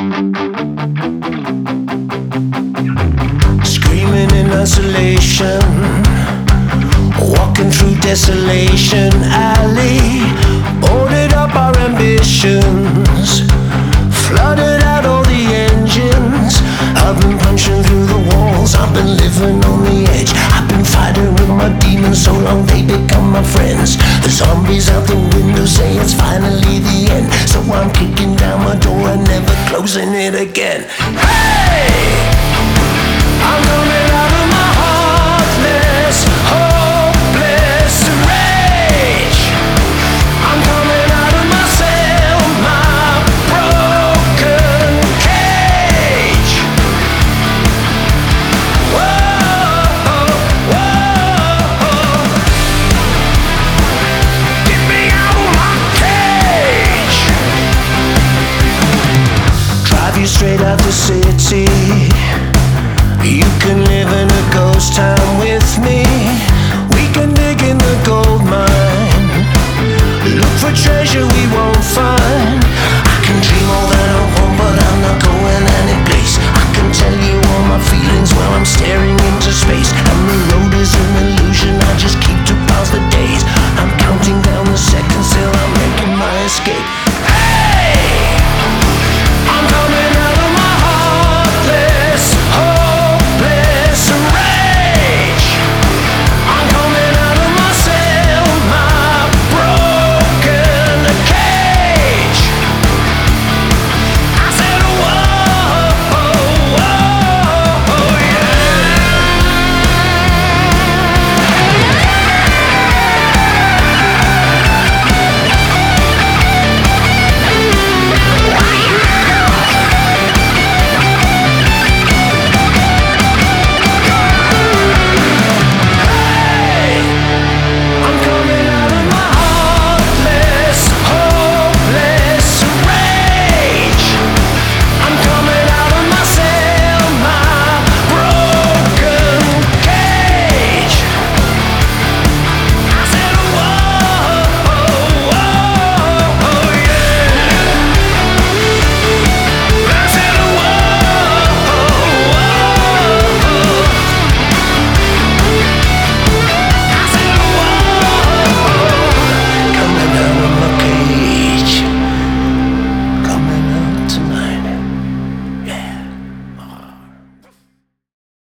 Screaming in isolation, walking through desolation alley, boarded up our ambitions, flooded out all the engines. I've been punching through the walls, I've been living on the edge. I've been fighting with my demons so long they become my friends. The zombies out the window say it's finally the end, so I'm kicking down my door and never closing it again. Hey! I'm coming out of my heartless, hopeless rage. I'm coming out of myself, my broken cage. Whoa, whoa. Get me out of my cage. Drive you straight out the city. You can live in a ghost town with me.